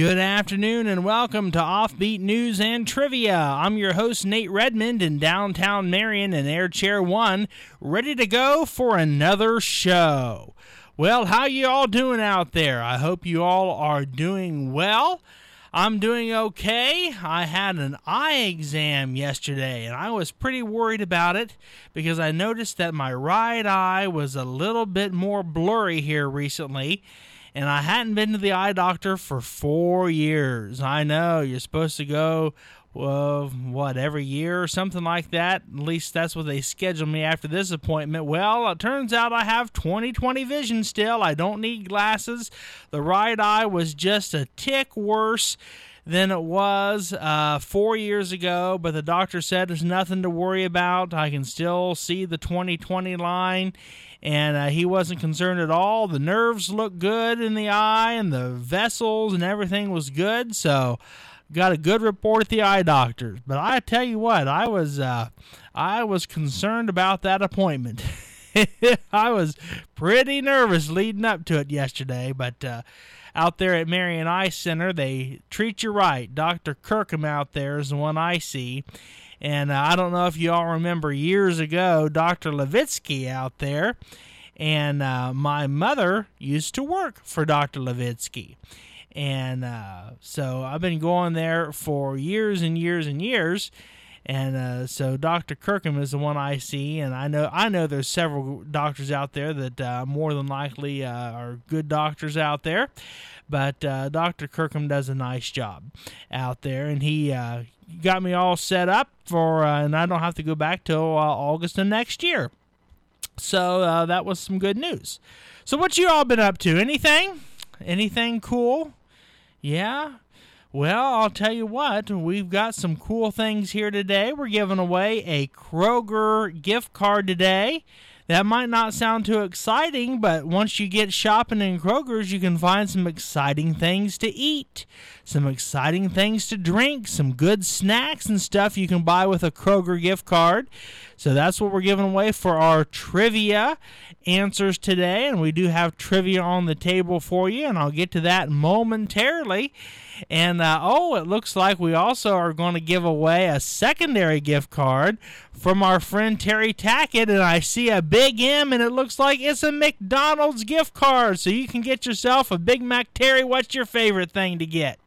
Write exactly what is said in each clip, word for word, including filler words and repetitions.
Good afternoon and welcome to Offbeat News and Trivia. I'm your host, Nate Redmond, in downtown Marion in Air Chair one, ready to go for another show. Well, how you all doing out there? I hope you all are doing well. I'm doing okay. I had an eye exam yesterday, and I was pretty worried about it because I noticed that my right eye was a little bit more blurry here recently, and I hadn't been to the eye doctor for four years. I know, you're supposed to go, well, what, every year or something like that? At least that's what they scheduled me after this appointment. Well, it turns out I have twenty twenty vision still. I don't need glasses. The right eye was just a tick worse than it was uh, four years ago, but the doctor said there's nothing to worry about. I can still see the twenty twenty line, and uh, he wasn't concerned at all. The nerves looked good in the eye, and the vessels and everything was good, so got a good report at the eye doctor. But I tell you what, I was uh, I was concerned about that appointment. I was pretty nervous leading up to it yesterday, but uh, out there at Marion Eye Center, they treat you right. Doctor Kirkham out there is the one I see. And uh, I don't know if you all remember years ago, Doctor Levitsky out there. And uh, my mother used to work for Doctor Levitsky. And uh, so I've been going there for years and years and years. And uh, so Doctor Kirkham is the one I see, and I know I know there's several doctors out there that uh, more than likely uh, are good doctors out there, but uh, Doctor Kirkham does a nice job out there, and he uh, got me all set up for, uh, and I don't have to go back till uh, August of next year. So uh, that was some good news. So what you all been up to? Anything? Anything cool? Yeah? Well, I'll tell you what, we've got some cool things here today. We're giving away a Kroger gift card today. That might not sound too exciting, but once you get shopping in Kroger's, you can find some exciting things to eat, some exciting things to drink, some good snacks and stuff you can buy with a Kroger gift card. So that's what we're giving away for our trivia answers today, and we do have trivia on the table for you, and I'll get to that momentarily. And, uh, oh, it looks like we also are going to give away a secondary gift card from our friend Terry Tackett, and I see a Big M, and it looks like it's a McDonald's gift card, so you can get yourself a Big Mac. Terry, what's your favorite thing to get?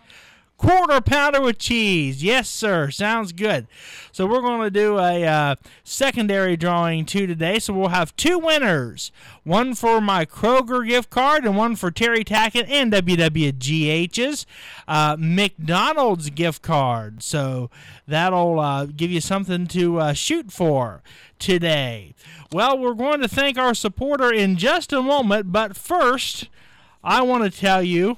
Quarter pounder with cheese. Yes, sir. Sounds good. So we're going to do a uh, secondary drawing too today. So we'll have two winners. One for my Kroger gift card and one for Terry Tackett and W W G H's uh, McDonald's gift card. So that'll uh, give you something to uh, shoot for today. Well, we're going to thank our supporter in just a moment. But first, I want to tell you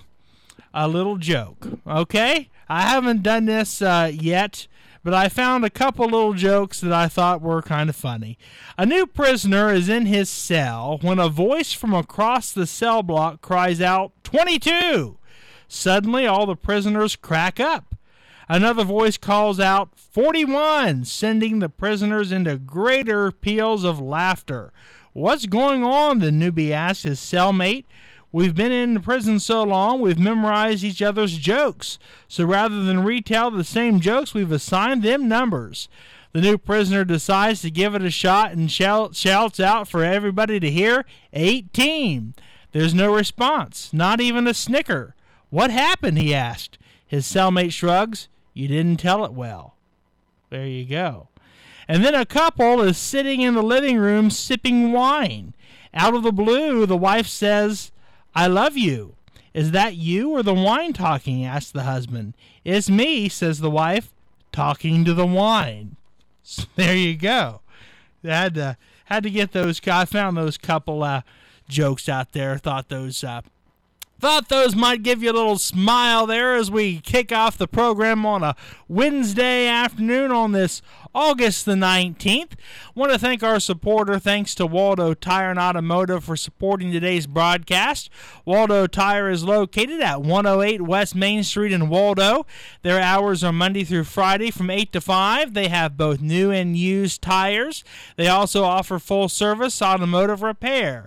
a little joke, okay? I haven't done this uh, yet, but I found a couple little jokes that I thought were kind of funny. A new prisoner is in his cell when a voice from across the cell block cries out, twenty-two! Suddenly, all the prisoners crack up. Another voice calls out, forty-one, sending the prisoners into greater peals of laughter. What's going on? The newbie asked his cellmate. We've been in the prison so long, we've memorized each other's jokes. So rather than retell the same jokes, we've assigned them numbers. The new prisoner decides to give it a shot and shout, shouts out for everybody to hear, eighteen. There's no response, not even a snicker. What happened, he asked. His cellmate shrugs. You didn't tell it well. There you go. And then a couple is sitting in the living room sipping wine. Out of the blue, the wife says, I love you. Is that you or the wine talking? Asked the husband. It's me, says the wife, talking to the wine. So there you go. I had to, had to get those, I found those couple uh, jokes out there. Thought those uh, Thought those might give you a little smile there as we kick off the program on a Wednesday afternoon on this August the nineteenth. Want to thank our supporter. Thanks to Waldo Tire and Automotive for supporting today's broadcast. Waldo Tire is located at one oh eight West Main Street in Waldo. Their hours are Monday through Friday from eight to five. They have both new and used tires. They also offer full service automotive repair.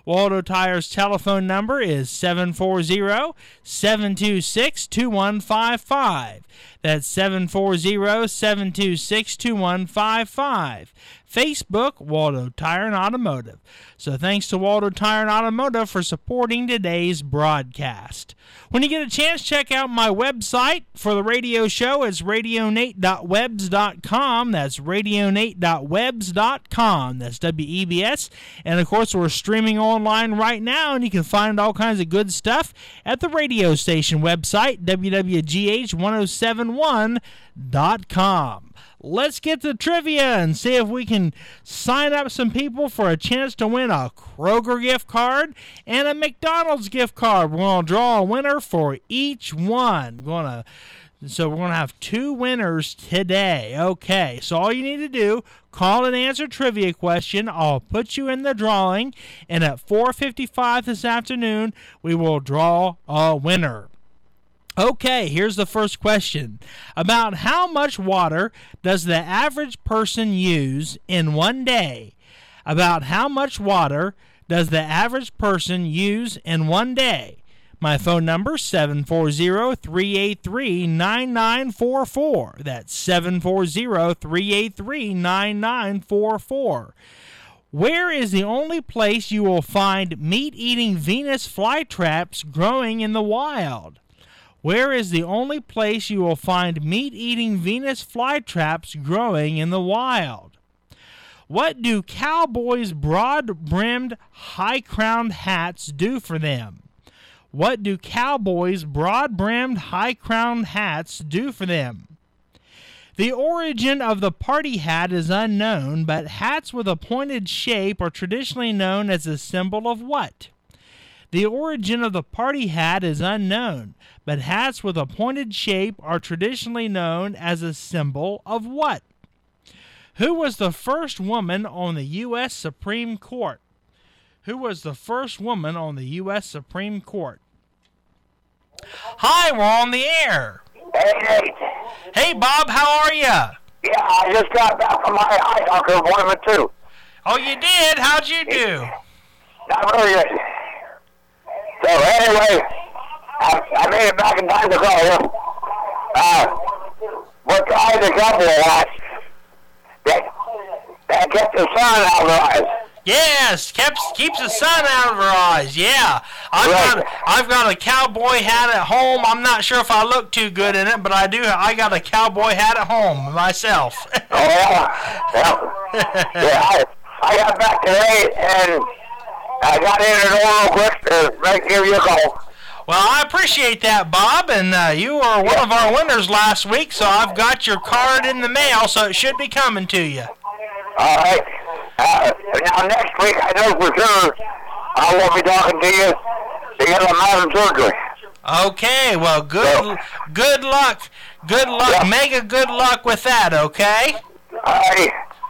Waldo Tire's telephone number is seven four zero, seven two six, two one five five. That's seven four zero, seven two six, two one five five. Facebook, Waldo Tire and Automotive. So thanks to Waldo Tire and Automotive for supporting today's broadcast. When you get a chance, check out my website for the radio show. It's radio nate dot webs dot com. That's radio nate dot webs dot com. That's W E B S. And, of course, we're streaming online right now, and you can find all kinds of good stuff at the radio station website, W W G H ten seventy-one dot com. Let's get to trivia and see if we can sign up some people for a chance to win a Kroger gift card and a McDonald's gift card. We're going to draw a winner for each one. We're going to, so we're going to have two winners today. Okay, so all you need to do, call and answer trivia question. I'll put you in the drawing, and at four fifty-five this afternoon, we will draw a winner. Okay, here's the first question. About how much water does the average person use in one day? About how much water does the average person use in one day? My phone number, seven four zero, three eight three, nine nine four four. That's seven four zero, three eight three, nine nine four four. Where is the only place you will find meat-eating Venus flytraps growing in the wild? Where is the only place you will find meat-eating Venus flytraps growing in the wild? What do cowboys' broad-brimmed, high-crowned hats do for them? What do cowboys' broad-brimmed, high-crowned hats do for them? The origin of the party hat is unknown, but hats with a pointed shape are traditionally known as a symbol of what? The origin of the party hat is unknown, but hats with a pointed shape are traditionally known as a symbol of what? Who was the first woman on the U S Supreme Court? Who was the first woman on the U S Supreme Court? Hi, we're on the air. Hey, Nate. Hey, Bob, how are you? Yeah, I just got back from my eye doctor appointment, too. Oh, you did? How'd you do? Not really good. So, anyway, I, I made it back in time to call you. Uh, we're trying to couple of that. That, that gets the sun out of our eyes. Yes, keeps keeps the sun out of her eyes. Yeah, I've Right. got I've got a cowboy hat at home. I'm not sure if I look too good in it, but I do. I got a cowboy hat at home myself. Oh, yeah. Well, yeah, I, I got back today, and I got in the door real quick to make, give you a call. Well, I appreciate that, Bob, and uh, you were one of our winners last week, so I've got your card in the mail, so it should be coming to you. All right. Uh, now, next week, I know for sure I won't be talking to you because I'm having surgery. Okay, well, good good luck. Good luck. Yeah. Mega good luck with that, okay? All right.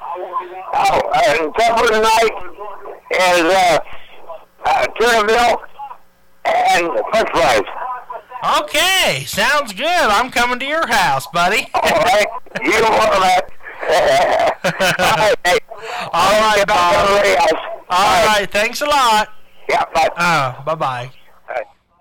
Oh, and supper tonight is uh, uh, tuna milk and french fries. Okay, sounds good. I'm coming to your house, buddy. All right. You want that. All right, hey. All right, Bob. Everybody else. All right, thanks a lot. Yeah, bye. Uh, bye-bye. Bye.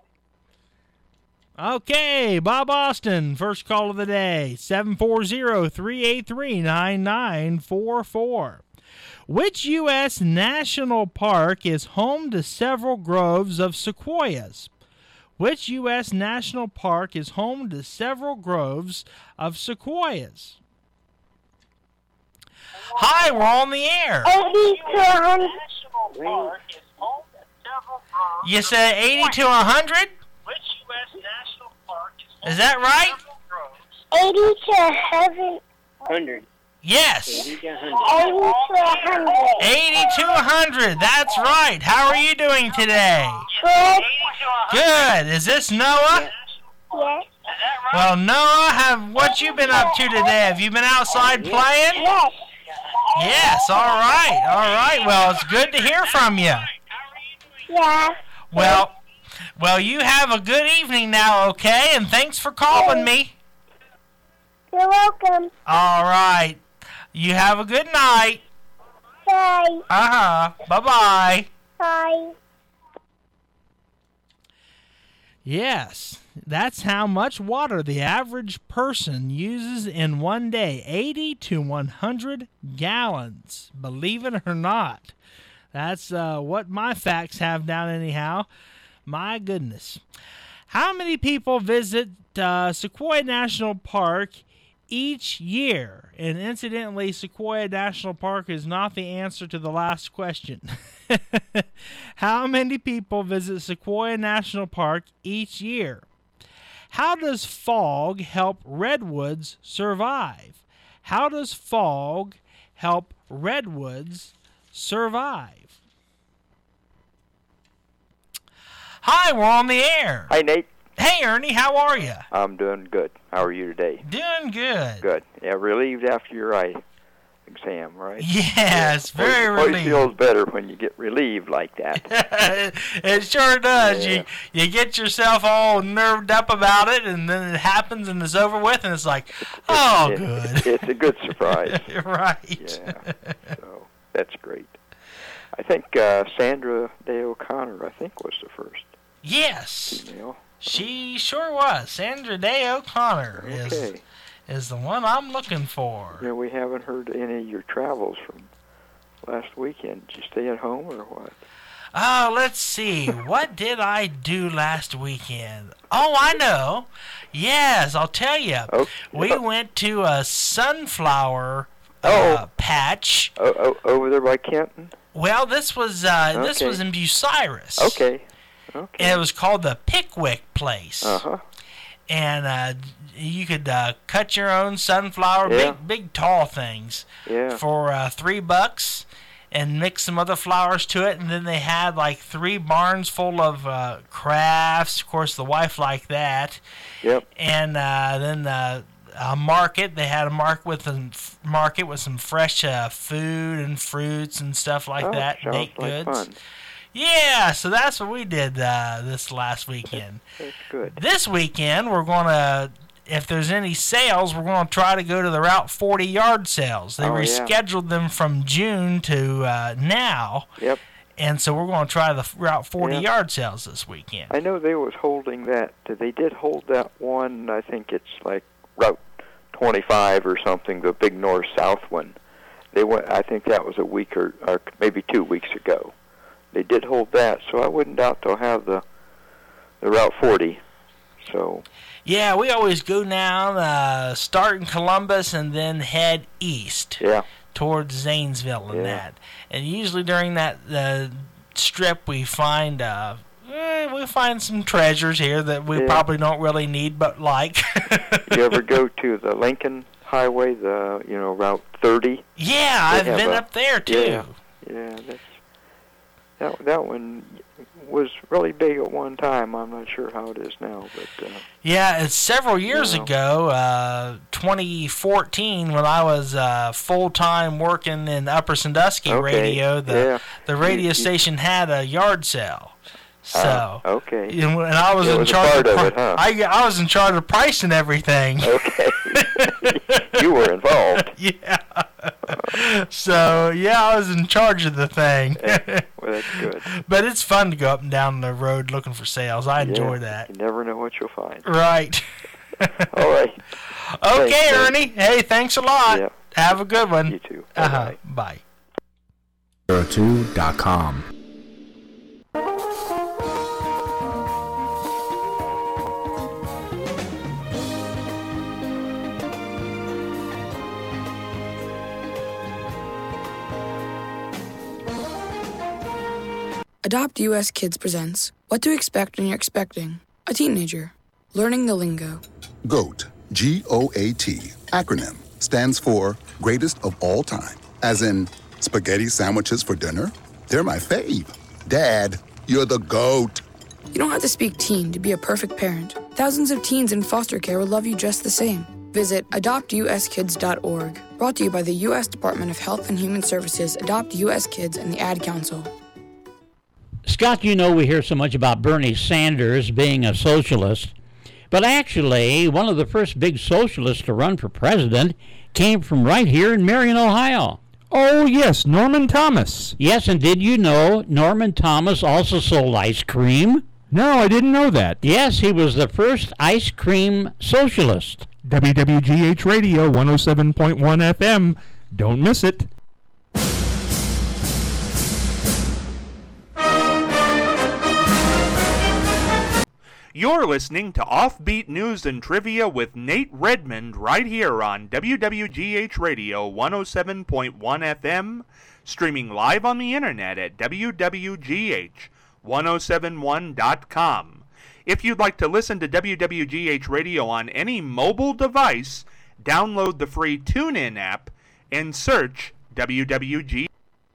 Okay, Bob Austin, first call of the day, seven four zero, three eight three, nine nine four four. Which U S national park is home to several groves of sequoias? Which U S national park is home to several groves of sequoias? Hi, we're on the air. eighty to one hundred. You said eighty to one hundred? Which U S national park is Is that right? eighty to one hundred? Yes. eighty to one hundred. eighty to one hundred. That's right. How are you doing today? Good. Good. Is this Noah? Yes. Well, Noah, have what you been up to today? Have you been outside playing? Yes. Yes. All right. All right. Well, it's good to hear from you. Yeah. Well, well, you have a good evening now, okay? And thanks for calling me. You're welcome. All right. You have a good night. Bye. Uh-huh. Bye-bye. Bye. Yes, that's how much water the average person uses in one day, eighty to one hundred gallons, believe it or not. That's uh, what my facts have down anyhow. My goodness. How many people visit uh, Sequoia National Park each year? And incidentally, Sequoia National Park is not the answer to the last question. How many people visit Sequoia National Park each year? How does fog help redwoods survive? How does fog help redwoods survive? Hi, we're on the air. Hi, Nate. Hey, Ernie, how are you? I'm doing good. How are you today? Doing good. Good. Yeah, relieved after your eye exam, right? Yes, yeah. very always, relieved. Always feels better when you get relieved like that. It sure does. Yeah. You you get yourself all nerved up about it, and then it happens, and it's over with, and it's like, oh, it, good. It's a good surprise. Right. Yeah. So that's great. I think uh, Sandra Day O'Connor, I think, was the first Yes. female. She sure was. Sandra Day O'Connor is Okay. is the one I'm looking for. Yeah, we haven't heard any of your travels from last weekend. Did you stay at home or what? Oh, let's see. What did I do last weekend? Oh, I know. Yes, I'll tell you. Oh, We yeah. went to a sunflower uh, Oh. patch. Oh, oh, over there by Kenton? Well, this was uh, this Okay. was in Bucyrus. Okay. Okay. And it was called the Pickwick Place. Uh-huh. And uh, you could uh, cut your own sunflower, Yeah. big, big, tall things, Yeah. for uh, three bucks, and mix some other flowers to it. And then they had like three barns full of uh, crafts. Of course, the wife liked that. Yep. And uh, then uh, a market. They had a market with a f- market with some fresh uh, food and fruits and stuff like oh, that. sounds Baked like goods. fun. Yeah, so that's what we did uh, this last weekend. That's good. This weekend, we're going to, if there's any sales, we're going to try to go to the Route forty yard sales. They Oh, yeah. rescheduled them from June to uh, now, Yep. and so we're going to try the Route forty Yeah. yard sales this weekend. I know they was holding that. They did hold that one. I think it's like Route twenty-five or something, the big north-south one. They went. I think that was a week or, or maybe two weeks ago. They did hold that, so I wouldn't doubt they'll have the the Route forty. So Yeah, we always go down, uh, start in Columbus, and then head east yeah, towards Zanesville and Yeah. that. And usually during that uh, strip, we find uh, eh, we find some treasures here that we Yeah. probably don't really need, but like. you ever go to the Lincoln Highway, the you know Route thirty? Yeah, They I've have been a- up there too. Yeah, yeah, that's that that one was really big at one time. I'm not sure how it is now, but uh, Yeah, it's several years Yeah. ago, uh, twenty fourteen, when I was uh, full time working in Upper Sandusky okay, radio. The yeah. the radio You- you- station had a yard sale, so. Ah, okay. You know, and I was It in was a charge part of pri- it, huh? I I was in charge of pricing everything. Okay. You were involved. Yeah. So yeah, I was in charge of the thing. Well, that's good. But it's fun to go up and down the road looking for sales. I enjoy Yeah, that. You never know what you'll find. Right. All right. Okay, Thanks, man. Ernie. Hey, thanks a lot. Yeah. Have a good one. You too. Uh-huh. Bye-bye. Bye. zero two dot com. Adopt U S Kids presents What to Expect When You're Expecting a Teenager. Learning the Lingo. GOAT, G O A T, acronym, stands for Greatest of All Time. As in, spaghetti sandwiches for dinner? They're my fave. Dad, you're the GOAT. You don't have to speak teen to be a perfect parent. Thousands of teens in foster care will love you just the same. Visit adopt u s kids dot org. Brought to you by the U S Department of Health and Human Services, Adopt U S Kids, and the Ad Council. Scott, you know we hear so much about Bernie Sanders being a socialist, but actually one of the first big socialists to run for president came from right here in Marion, Ohio. Oh, yes, Norman Thomas. Yes, and did you know Norman Thomas also sold ice cream? No, I didn't know that. Yes, he was the first ice cream socialist. W W G H Radio one oh seven point one F M. Don't miss it. You're listening to Offbeat News and Trivia with Nate Redmond right here on W W G H Radio one oh seven point one F M, streaming live on the internet at W W G H one oh seven one dot com. If you'd like to listen to W W G H Radio on any mobile device, download the free TuneIn app and search W W G.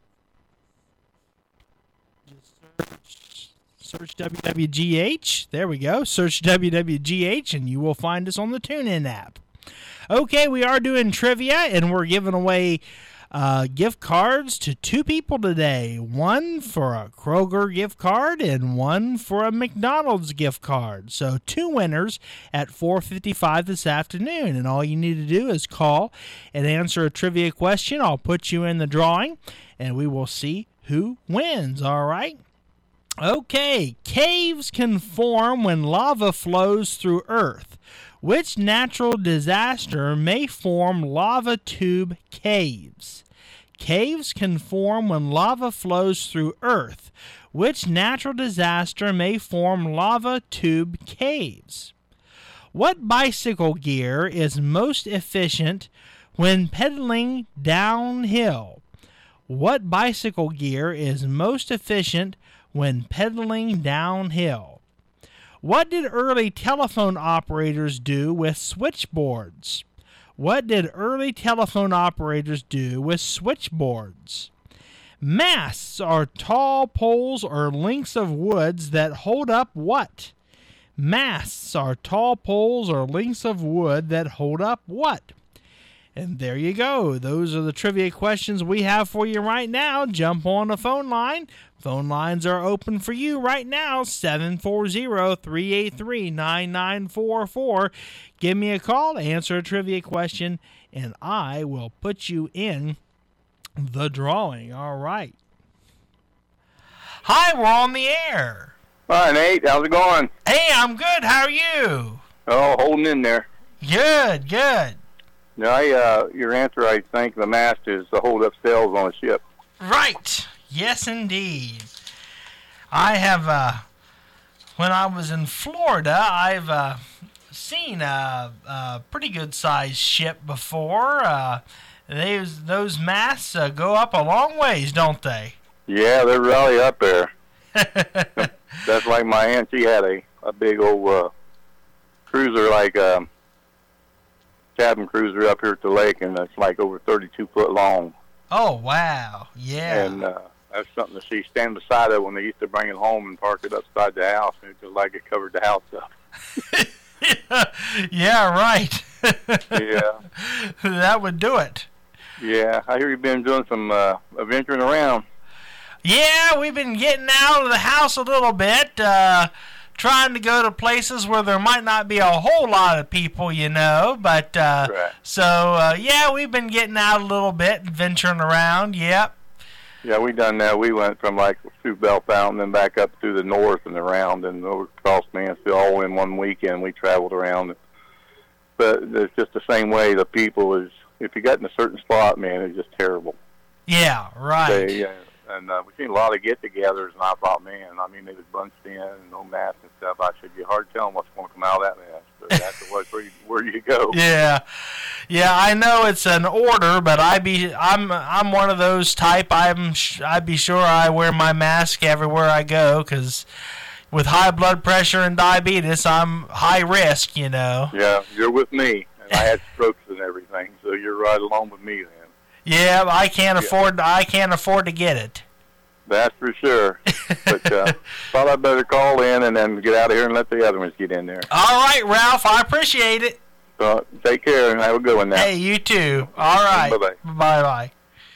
Search W W G H. There we go. Search W W G H and you will find us on the TuneIn app. Okay, we are doing trivia and we're giving away uh, gift cards to two people today. One for a Kroger gift card and one for a McDonald's gift card. So two winners at four fifty-five this afternoon. And all you need to do is call and answer a trivia question. I'll put you in the drawing and we will see who wins. All right? Okay, caves can form when lava flows through Earth. Which natural disaster may form lava tube caves? Caves can form when lava flows through Earth. Which natural disaster may form lava tube caves? What bicycle gear is most efficient when pedaling downhill? What bicycle gear is most efficient when pedaling downhill? What did early telephone operators do with switchboards? What did early telephone operators do with switchboards? Masts are tall poles or lengths of woods that hold up what? Masts are tall poles or lengths of wood that hold up what? And there you go. Those are the trivia questions we have for you right now. Jump on the phone line. Phone lines are open for you right now, seven four zero, three eight three, nine nine four four. Give me a call, answer a trivia question, and I will put you in the drawing. All right. Hi, we're on the air. Hi, Nate. How's it going? Hey, I'm good. How are you? Oh, holding in there. Good, good. Now, I, uh, your answer, I think, the mast is to hold up sails on a ship. Right. Yes, indeed. I have, uh, when I was in Florida, I've uh, seen a, a pretty good-sized ship before. Uh, those, those masts uh, go up a long ways, don't they? Yeah, they're really up there. That's like my aunt. She had a, a big old uh, cruiser, like um, cabin cruiser up here at the lake, and it's like over thirty-two foot long. Oh, wow. Yeah. And uh, that's something to see. Stand beside it when they used to bring it home and park it upside the house, and it just like it covered the house up. Yeah, right. Yeah. That would do it. Yeah, I hear you've been doing some uh, adventuring around. Yeah, we've been getting out of the house a little bit, uh, trying to go to places where there might not be a whole lot of people, you know. But uh, right. so, uh, yeah, we've been getting out a little bit, venturing around, yep. Yeah, we done that. We went from like through Bell Fountain, then back up through the north and around, and over across Mansfield, all in one weekend. We traveled around, but it's just the same way. The people is, if you got in a certain spot, man, it's just terrible. Yeah, right. They, uh, and uh, we've seen a lot of get-togethers, and I thought, man, I mean, they was bunched in, and no masks and stuff. I said, you hard telling what's going to come out of that mess, but that's where you, where you go. Yeah, yeah, I know it's an order, but I be I'm I'm one of those type. I'm I'd be sure I wear my mask everywhere I go, because with high blood pressure and diabetes, I'm high risk, you know. Yeah, you're with me, and I had strokes and everything, so you're right along with me then. Yeah, I can't yeah. afford. I can't afford to get it. That's for sure. But uh, thought I'd better call in and then get out of here and let the other ones get in there. All right, Ralph. I appreciate it. So take care and have a good one now. Hey, you too. All right. Bye-bye. Bye-bye.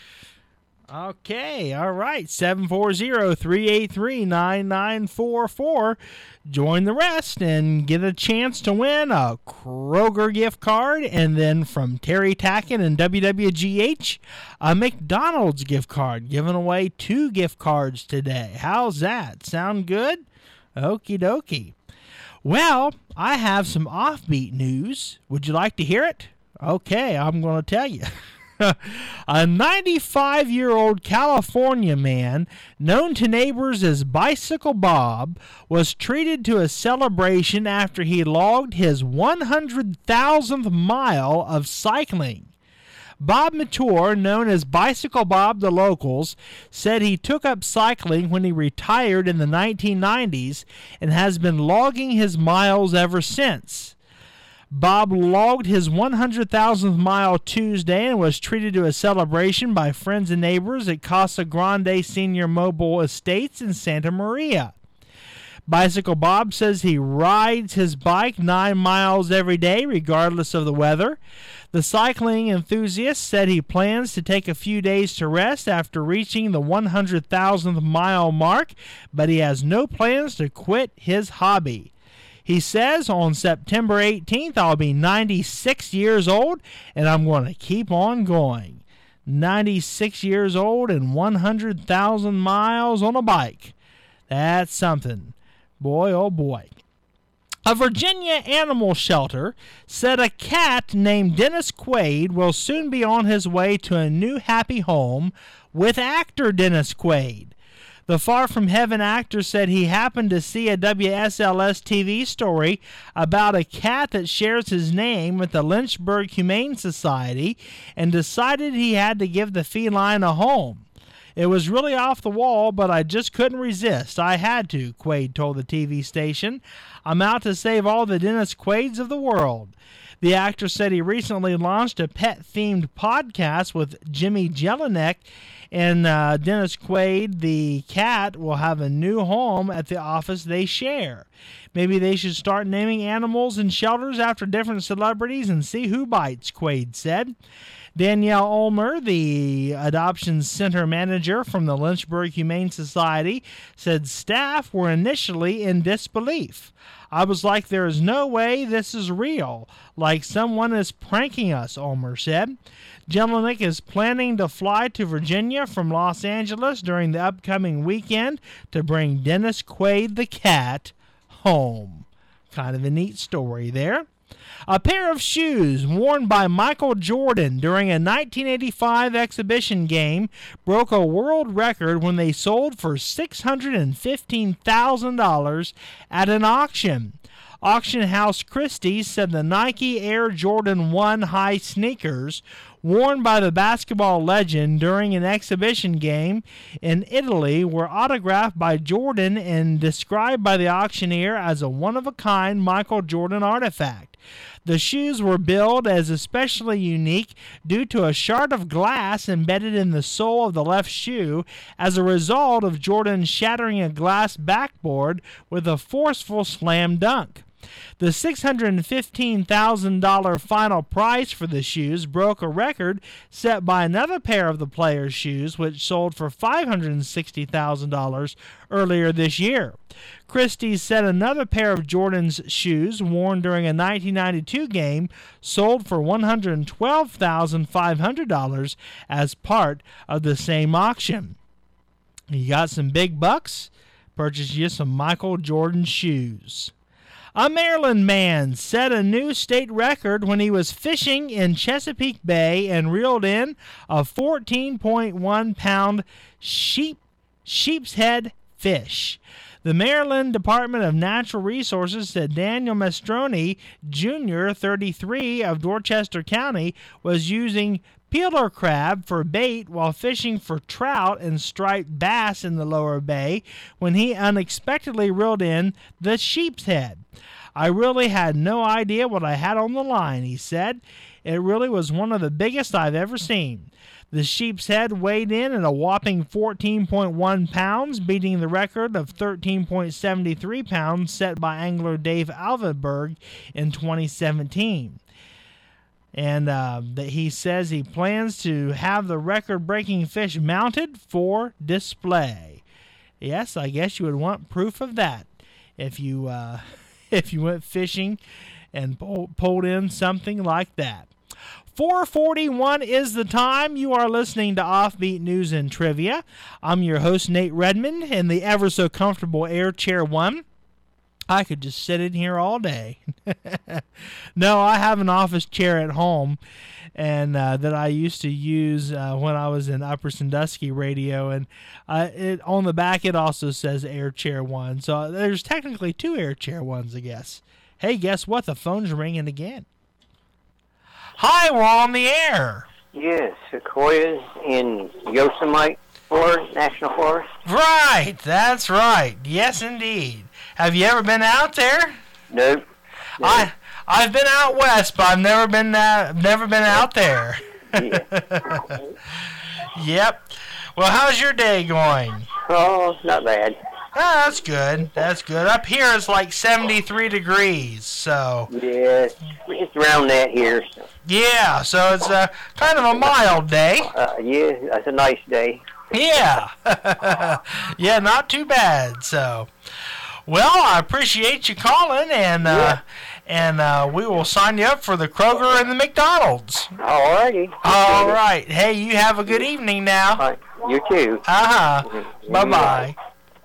Okay, all right. seven four zero, three eight three, nine nine four four. Join the rest and get a chance to win a Kroger gift card, and then from Terry Tackett and W W G H, a McDonald's gift card. Giving away two gift cards today. How's that? Sound good? Okie dokie. Well, I have some offbeat news. Would you like to hear it? Okay, I'm going to tell you. A ninety-five-year-old California man, known to neighbors as Bicycle Bob, was treated to a celebration after he logged his one hundred thousandth mile of cycling. Bob Mature, known as Bicycle Bob to locals, said he took up cycling when he retired in the nineteen nineties and has been logging his miles ever since. Bob logged his one hundred thousandth mile Tuesday and was treated to a celebration by friends and neighbors at Casa Grande Senior Mobile Estates in Santa Maria. Bicycle Bob says he rides his bike nine miles every day, regardless of the weather. The cycling enthusiast said he plans to take a few days to rest after reaching the one hundred thousandth mile mark, but he has no plans to quit his hobby. He says, on September eighteenth, I'll be ninety-six years old, and I'm going to keep on going. ninety-six years old and one hundred thousand miles on a bike. That's something. Boy, oh boy. A Virginia animal shelter said a cat named Dennis Quaid will soon be on his way to a new happy home with actor Dennis Quaid. The Far From Heaven actor said he happened to see a W S L S T V story about a cat that shares his name with the Lynchburg Humane Society and decided he had to give the feline a home. It was really off the wall, but I just couldn't resist. I had to, Quaid told the T V station. I'm out to save all the Dennis Quaids of the world. The actor said he recently launched a pet-themed podcast with Jimmy Jelinek, and uh, Dennis Quaid, the cat, will have a new home at the office they share. Maybe they should start naming animals in shelters after different celebrities and see who bites, Quaid said. Danielle Ulmer, the adoption center manager from the Lynchburg Humane Society, said staff were initially in disbelief. I was like, there is no way this is real, like someone is pranking us, Ulmer said. Jelinek is planning to fly to Virginia from Los Angeles during the upcoming weekend to bring Dennis Quaid the cat home. Kind of a neat story there. A pair of shoes worn by Michael Jordan during a nineteen eighty-five exhibition game broke a world record when they sold for six hundred fifteen thousand dollars at an auction. Auction house Christie's said the Nike Air Jordan one high sneakers worn by the basketball legend during an exhibition game in Italy were autographed by Jordan and described by the auctioneer as a one-of-a-kind Michael Jordan artifact. The shoes were billed as especially unique due to a shard of glass embedded in the sole of the left shoe as a result of Jordan shattering a glass backboard with a forceful slam dunk. The six hundred fifteen thousand dollars final price for the shoes broke a record set by another pair of the players' shoes, which sold for five hundred sixty thousand dollars earlier this year. Christie's said another pair of Jordan's shoes worn during a nineteen ninety-two game sold for one hundred twelve thousand five hundred dollars as part of the same auction. You got some big bucks? Purchase you some Michael Jordan shoes. A Maryland man set a new state record when he was fishing in Chesapeake Bay and reeled in a fourteen point one pound sheep, sheep's head fish. The Maryland Department of Natural Resources said Daniel Mastroni, Junior, thirty-three, of Dorchester County, was using peeler crab for bait while fishing for trout and striped bass in the lower bay when he unexpectedly reeled in the sheep's head. I really had no idea what I had on the line, he said. It really was one of the biggest I've ever seen. The sheep's head weighed in at a whopping fourteen point one pounds, beating the record of thirteen point seven three pounds set by angler Dave Alvenberg in twenty seventeen. And uh, that he says he plans to have the record-breaking fish mounted for display. Yes, I guess you would want proof of that if you uh, if you went fishing and pull, pulled in something like that. four forty-one is the time. You are listening to Offbeat News and Trivia. I'm your host, Nate Redmond, in the ever-so-comfortable Air Chair one. I could just sit in here all day. No, I have an office chair at home, and uh, that I used to use uh, when I was in Upper Sandusky Radio, and uh, it on the back it also says Air Chair One. So there's technically two Air Chair Ones, I guess. Hey, guess what? The phone's ringing again. Hi, we're on the air. Yes, sequoias in Yosemite Forest, National Forest. Right, that's right. Yes, indeed. Have you ever been out there? Nope. No. I I've been out west, but I've never been uh, never been out there. Yeah. Yep. Well, how's your day going? Oh, not bad. Oh, that's good. That's good. Up here it's like seventy-three degrees, so. Yeah, it's around that here. So. Yeah, so it's a kind of a mild day. Uh, yeah, it's a nice day. Yeah. Yeah, not too bad. So, well, I appreciate you calling, and uh, yeah. and uh, we will sign you up for the Kroger and the McDonald's. All righty. All right. Hey, you have a good evening now. All right. You too. Uh-huh. Mm-hmm. Bye-bye.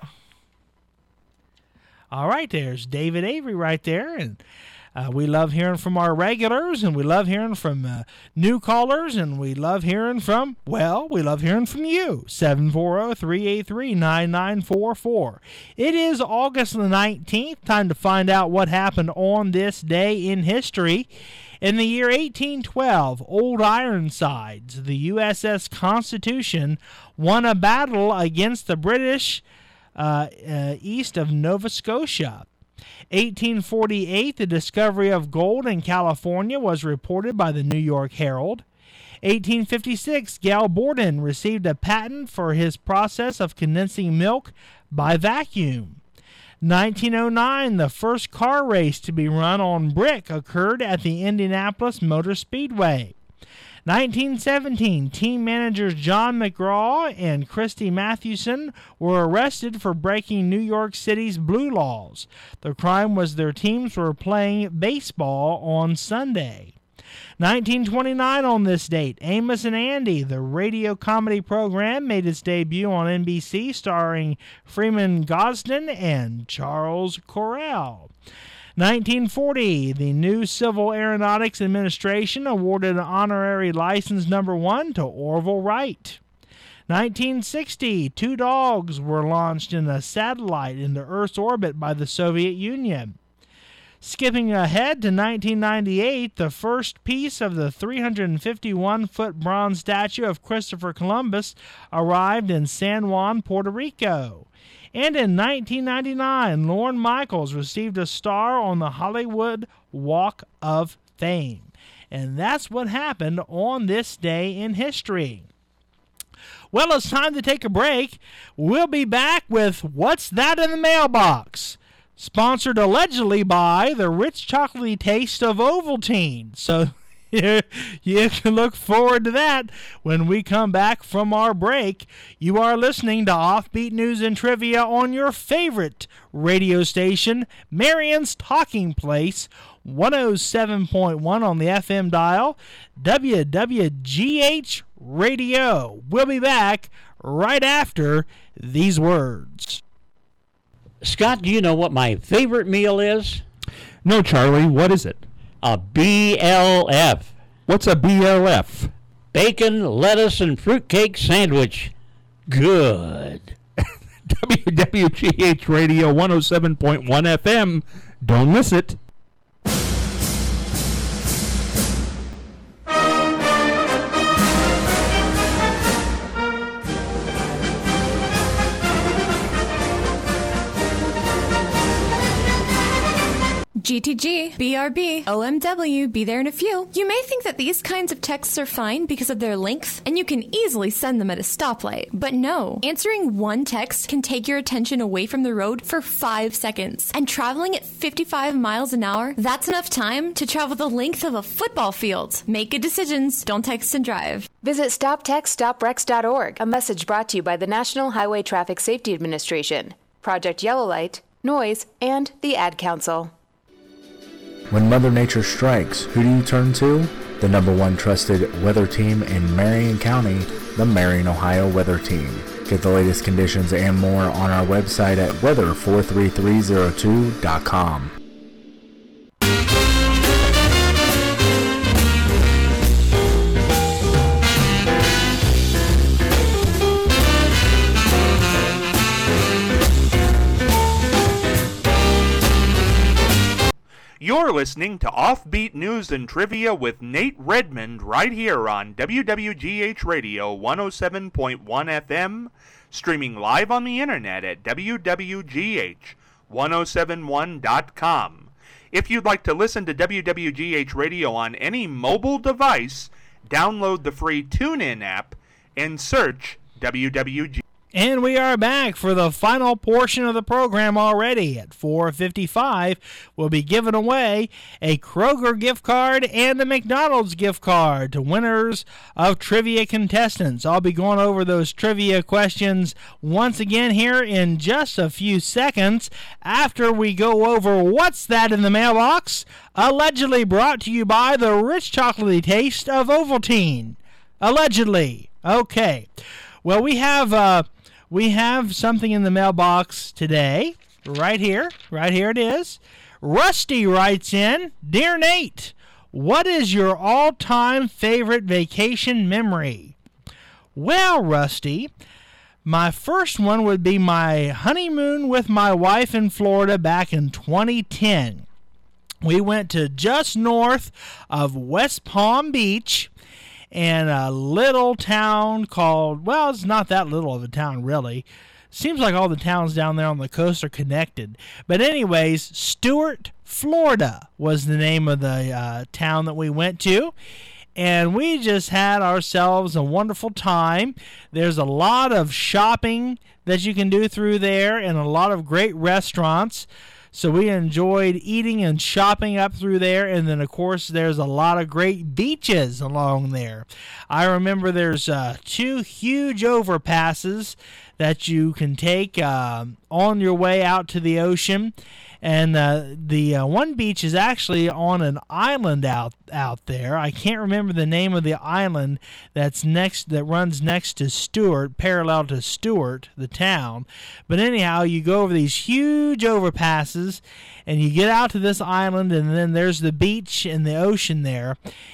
All right, there's David Avery right there, and uh, we love hearing from our regulars, and we love hearing from uh, new callers, and we love hearing from, well, we love hearing from you, seven four zero, three eight three, nine nine four four. It is August the nineteenth, time to find out what happened on this day in history. In the year eighteen twelve, Old Ironsides, the U S S Constitution, won a battle against the British uh, uh, east of Nova Scotia. eighteen forty-eight, the discovery of gold in California was reported by the New York Herald. eighteen fifty-six, Gal Borden received a patent for his process of condensing milk by vacuum. nineteen oh nine, the first car race to be run on brick occurred at the Indianapolis Motor Speedway. nineteen seventeen, team managers John McGraw and Christy Mathewson were arrested for breaking New York City's blue laws. The crime was their teams were playing baseball on Sunday. nineteen twenty-nine, on this date, Amos and Andy, the radio comedy program, made its debut on N B C, starring Freeman Gosden and Charles Correll. nineteen forty, the new Civil Aeronautics Administration awarded an honorary license number one to Orville Wright. nineteen sixty, two dogs were launched in a satellite into Earth's orbit by the Soviet Union. Skipping ahead to nineteen ninety-eight, the first piece of the three hundred fifty-one foot bronze statue of Christopher Columbus arrived in San Juan, Puerto Rico. And in nineteen ninety-nine, Lorne Michaels received a star on the Hollywood Walk of Fame. And that's what happened on this day in history. Well, it's time to take a break. We'll be back with What's That in the Mailbox? Sponsored allegedly by the rich chocolatey taste of Ovaltine. So you, you can look forward to that when we come back from our break. You are listening to Offbeat News and Trivia on your favorite radio station, Marion's Talking Place, one oh seven point one on the F M dial, W W G H Radio. We'll be back right after these words. Scott, do you know what my favorite meal is? No, Charlie, what is it? A B L F. What's a B L F? Bacon, lettuce, and fruitcake sandwich. Good. W W G H Radio one oh seven point one F M. Don't miss it. G T G, B R B, O M W, be there in a few. You may think that these kinds of texts are fine because of their length, and you can easily send them at a stoplight. But no, answering one text can take your attention away from the road for five seconds. And traveling at fifty-five miles an hour, that's enough time to travel the length of a football field. Make good decisions. Don't text and drive. Visit stop text stop wrecks dot org. A message brought to you by the National Highway Traffic Safety Administration, Project Yellow Light, Noise, and the Ad Council. When Mother Nature strikes, who do you turn to? The number one trusted weather team in Marion County, the Marion, Ohio Weather Team. Get the latest conditions and more on our website at weather four three three zero two dot com. You're listening to Offbeat News and Trivia with Nate Redmond right here on W W G H Radio one oh seven point one F M, streaming live on the internet at W W G H ten seventy-one dot com. If you'd like to listen to W W G H Radio on any mobile device, download the free TuneIn app and search W W G. And we are back for the final portion of the program already. At four fifty-five, we'll be giving away a Kroger gift card and a McDonald's gift card to winners of trivia contestants. I'll be going over those trivia questions once again here in just a few seconds after we go over What's That in the Mailbox, allegedly brought to you by the rich chocolatey taste of Ovaltine. Allegedly. Okay. Well, we have... Uh, We have something in the mailbox today, right here, right here it is. Rusty writes in, Dear Nate, what is your all-time favorite vacation memory? Well, Rusty, my first one would be my honeymoon with my wife in Florida back in twenty ten. We went to just north of West Palm Beach, and a little town called, well, it's not that little of a town, really. Seems like all the towns down there on the coast are connected. But anyways, Stuart, Florida was the name of the uh, town that we went to. And we just had ourselves a wonderful time. There's a lot of shopping that you can do through there and a lot of great restaurants. So we enjoyed eating and shopping up through there, and then, of course, there's a lot of great beaches along there. I remember there's uh, two huge overpasses that you can take uh, on your way out to the ocean, and uh, the uh, one beach is actually on an island out out there. I can't remember the name of the island that's next that runs next to Stuart, parallel to Stuart, the town. But anyhow, you go over these huge overpasses, and you get out to this island, and then there's the beach and the ocean there.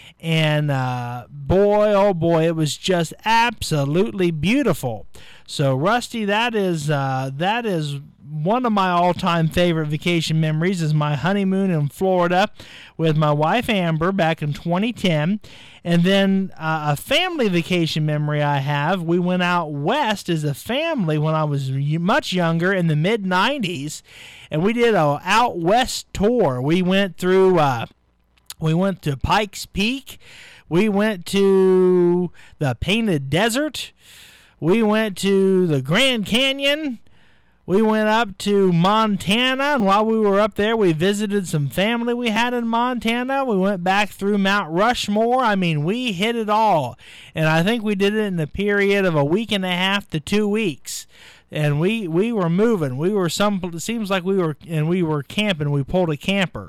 And uh, boy, oh boy, it was just absolutely beautiful. So, Rusty, that is uh, that is one of my all-time favorite vacation memories is my honeymoon in Florida with my wife Amber back in twenty ten. And then uh, a family vacation memory I have, we went out west as a family when I was much younger in the mid nineties, and we did a out west tour. We went through uh, we went to Pikes Peak, we went to the Painted Desert, we went to the Grand Canyon. We went up to Montana, and while we were up there, we visited some family we had in Montana. We went back through Mount Rushmore. I mean, we hit it all. And I think we did it in a period of a week and a half to two weeks. And we, we were moving. We were some, it seems like we were, and we were camping. We pulled a camper.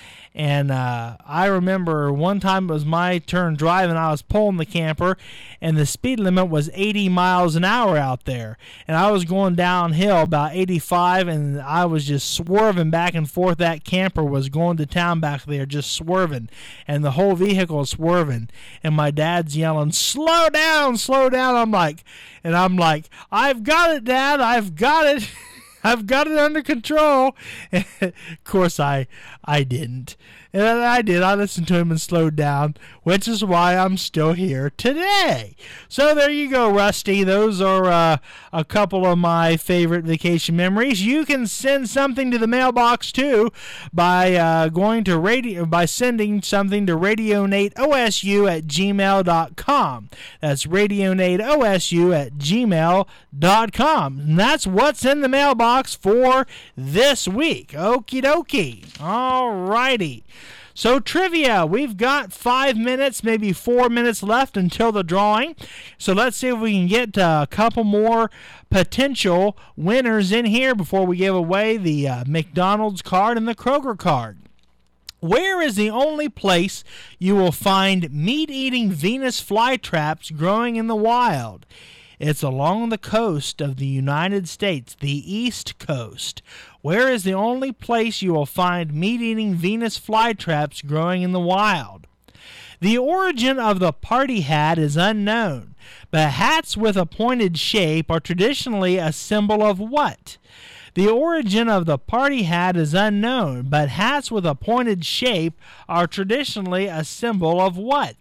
And uh, I remember one time it was my turn driving. I was pulling the camper, and the speed limit was eighty miles an hour out there. And I was going downhill about eighty-five, and I was just swerving back and forth. That camper was going to town back there, just swerving. And the whole vehicle was swerving. And my dad's yelling, slow down, slow down. I'm like, and I'm like, I've got it, Dad, I've got it. I've got it under control. Of course, I I didn't. And I did. I listened to him and slowed down, which is why I'm still here today. So there you go, Rusty. Those are uh, a couple of my favorite vacation memories. You can send something to the mailbox, too, by uh, going to radio, by sending something to radionateosu at gmail dot com. That's radionateosu at gmail dot com. And that's what's in the mailbox for this week. Okie dokie. All righty. So trivia, we've got five minutes, maybe four minutes left until the drawing. So let's see if we can get uh, a couple more potential winners in here before we give away the uh, McDonald's card and the Kroger card. Where is the only place you will find meat-eating Venus flytraps growing in the wild? It's along the coast of the United States, the East Coast, where is the only place you will find meat-eating Venus flytraps growing in the wild. The origin of the party hat is unknown, but hats with a pointed shape are traditionally a symbol of what? The origin of the party hat is unknown, but hats with a pointed shape are traditionally a symbol of what?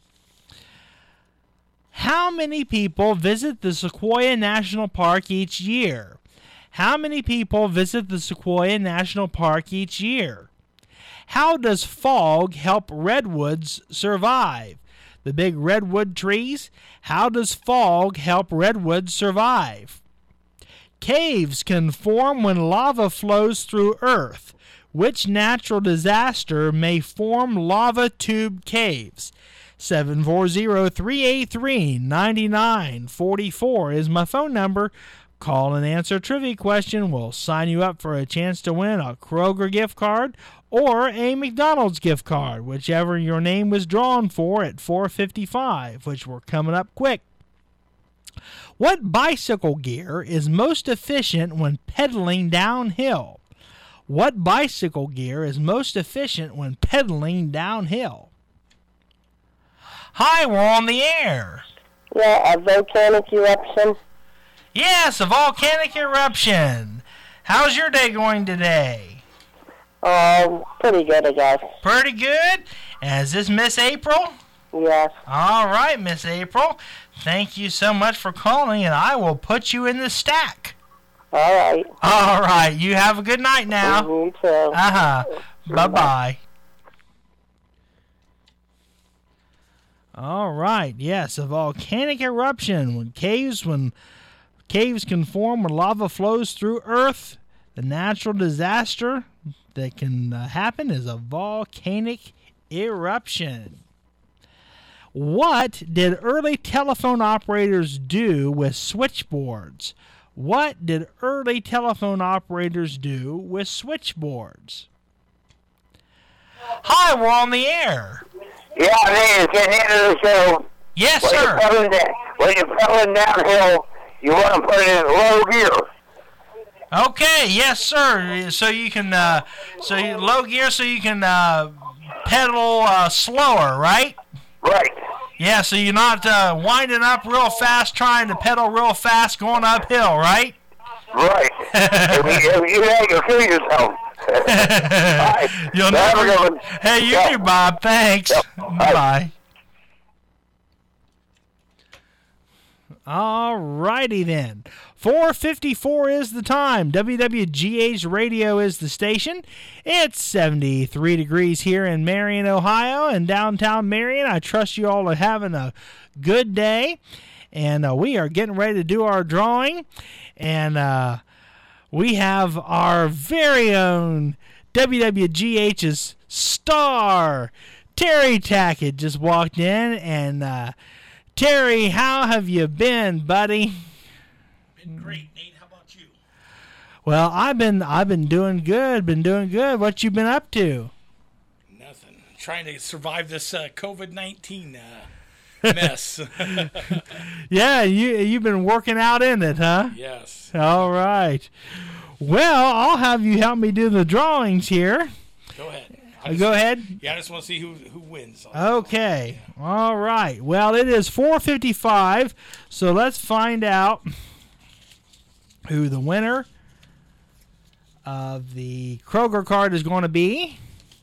How many people visit the Sequoia National Park each year? How many people visit the Sequoia National Park each year? How does fog help redwoods survive? The big redwood trees? How does fog help redwoods survive? Caves can form when lava flows through earth. Which natural disaster may form lava tube caves? seven four zero, three eight three, nine nine four four is my phone number. Call and answer a trivia question. We'll sign you up for a chance to win a Kroger gift card or a McDonald's gift card, whichever your name was drawn for at four fifty-five, which we're coming up quick. What bicycle gear is most efficient when pedaling downhill? What bicycle gear is most efficient when pedaling downhill? Hi, we're on the air. Yeah, a volcanic eruption. Yes, a volcanic eruption. How's your day going today? Um, pretty good, I guess. Pretty good? And is this Miss April? Yes. All right, Miss April. Thank you so much for calling, and I will put you in the stack. All right. All right. You have a good night now. You too. Uh-huh. Bye-bye. All right. Yes, a volcanic eruption. When caves, when caves can form when lava flows through Earth, the natural disaster that can uh, happen is a volcanic eruption. What did early telephone operators do with switchboards? What did early telephone operators do with switchboards? Hi, we're on the air. Yeah, I mean, it's the end of the show. Yes, when sir. You're pedaling down, when you're pedaling downhill, you want to put it in low gear. Okay, yes, sir. So you can, uh, so you, low gear, so you can uh, pedal uh, slower, right? Right. Yeah, so you're not uh, winding up real fast, trying to pedal real fast, going uphill, right? Right. if you, if you have, you'll kill yourself. Right. You'll never. Hey, you yeah. too, Bob. Thanks. Yeah. Bye. All righty then. four fifty-four is the time. W W G H Radio is the station. It's seventy-three degrees here in Marion, Ohio, and downtown Marion. I trust you all are having a good day. And uh, we are getting ready to do our drawing. And uh, we have our very own W W G H's star, Terry Tackett, just walked in. And uh, Terry, how have you been, buddy? Been great, Nate. How about you? Well, I've been I've been doing good. Been doing good. What you been up to? Nothing. Trying to survive this uh, COVID nineteen uh, mess. Yeah, you you've been working out in it, huh? Yes. All right. Well, I'll have you help me do the drawings here. Go ahead. Uh, go ahead. Yeah, I just want to see who who wins. Okay. All right. Well, it is four fifty-five, so let's find out who the winner of the Kroger card is going to be.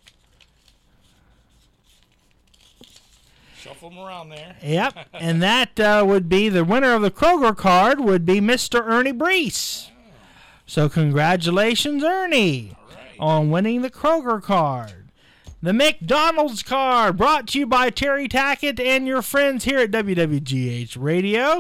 Shuffle them around there. Yep, and that uh, would be the winner of the Kroger card would be Mister Ernie Brees. Oh. So congratulations, Ernie, right, on winning the Kroger card. The McDonald's card brought to you by Terry Tackett and your friends here at W W G H Radio.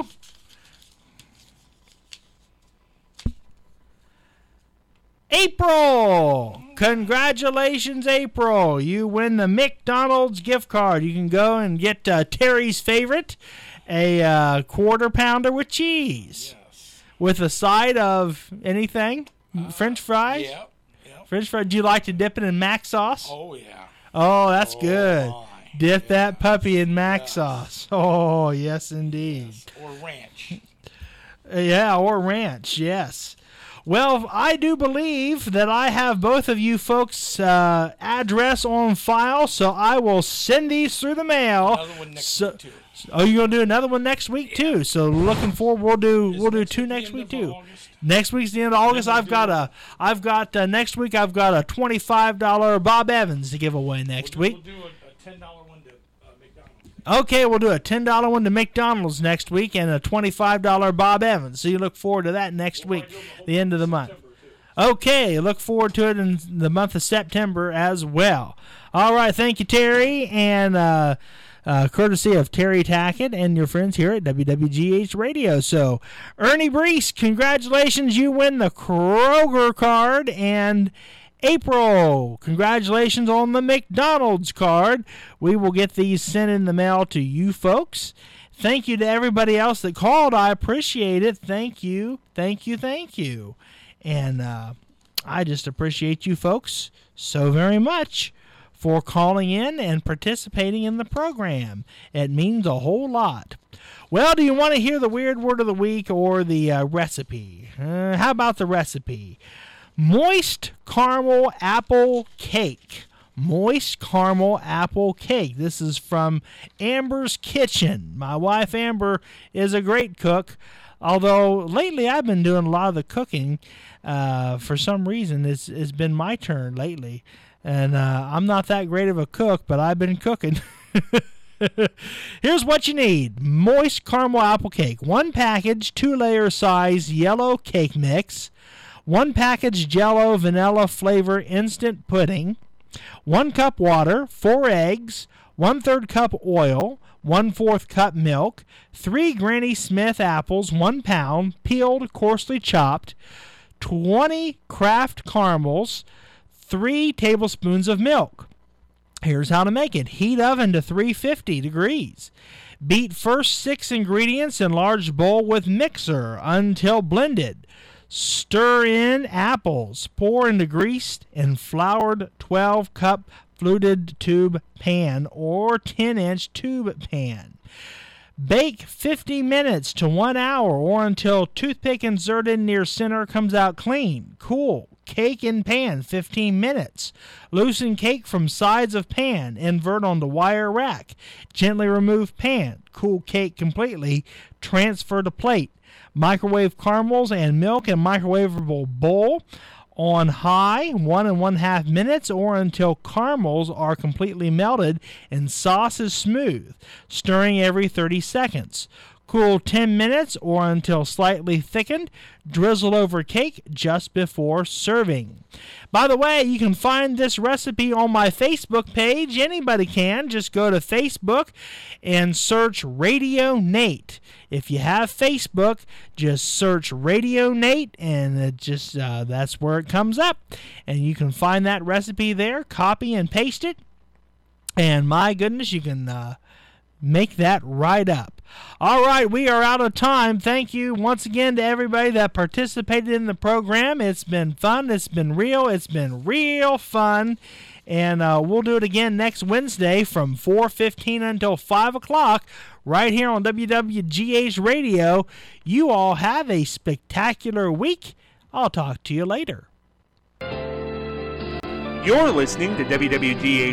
April! Congratulations, April. You win the McDonald's gift card. You can go and get uh, Terry's favorite, a uh, quarter pounder with cheese. Yes. With a side of anything? Uh, French fries? Yep. Yep. French fries. Do you like to dip it in mac sauce? Oh, yeah. Oh, that's oh, good. My. Dip that puppy in mac sauce. Oh, yes, indeed. Yes. Or ranch. Yeah, or ranch, yes. Well, I do believe that I have both of you folks' uh, address on file, so I will send these through the mail. Another one next so, week, too. Oh, you're gonna do another one next week too. So looking forward, we'll do we'll do two next week too. Next week's the end of August. I've got a I've got uh, next week. I've got a twenty-five dollar Bob Evans to give away next we'll do, week. We'll do a, a ten dollar one to uh, McDonald's. Okay, we'll do a ten dollar one to McDonald's next week and a twenty-five dollar Bob Evans. So you look forward to that next week, the end of the month. Okay, look forward to it in the month of September as well. All right, thank you, Terry, and. Uh, Uh, courtesy of Terry Tackett and your friends here at W W G H Radio. So, Ernie Brees, congratulations. You win the Kroger card. And April, congratulations on the McDonald's card. We will get these sent in the mail to you folks. Thank you to everybody else that called. I appreciate it. Thank you. Thank you. Thank you. And uh, I just appreciate you folks so very much for calling in and participating in the program. It means a whole lot. Well, do you want to hear the weird word of the week or the uh, recipe? Uh, how about the recipe? Moist caramel apple cake. Moist caramel apple cake. This is from Amber's Kitchen. My wife Amber is a great cook, although lately I've been doing a lot of the cooking. Uh, for some reason, it's, it's been my turn lately. And uh, I'm not that great of a cook, but I've been cooking. Here's what you need. Moist caramel apple cake. One package, two-layer size yellow cake mix. One package Jell-O vanilla flavor instant pudding. One cup water. Four eggs. One-third cup oil. One-fourth cup milk. Three Granny Smith apples, one pound, peeled, coarsely chopped. twenty Kraft caramels. Three tablespoons of milk. Here's how to make it. Heat oven to three hundred fifty degrees. Beat first six ingredients in large bowl with mixer until blended. Stir in apples. Pour into greased and floured twelve cup fluted tube pan or ten inch tube pan. Bake fifty minutes to one hour or until toothpick inserted near center comes out clean. Cool. Cake in pan, fifteen minutes. Loosen cake from sides of pan. Invert onto wire rack. Gently remove pan. Cool cake completely. Transfer to plate. Microwave caramels and milk in microwavable bowl on high, one and one half minutes or until caramels are completely melted and sauce is smooth, stirring every thirty seconds. Cool ten minutes or until slightly thickened. Drizzle over cake just before serving. By the way, you can find this recipe on my Facebook page. Anybody can. Just go to Facebook and search Radio Nate. If you have Facebook, just search Radio Nate, and it just uh, that's where it comes up. And you can find that recipe there, copy and paste it. And my goodness, you can uh, make that right up. All right, we are out of time. Thank you once again to everybody that participated in the program. It's been fun. It's been real. It's been real fun. And uh, we'll do it again next Wednesday from four fifteen until five o'clock right here on W W G H Radio. You all have a spectacular week. I'll talk to you later. You're listening to W W G H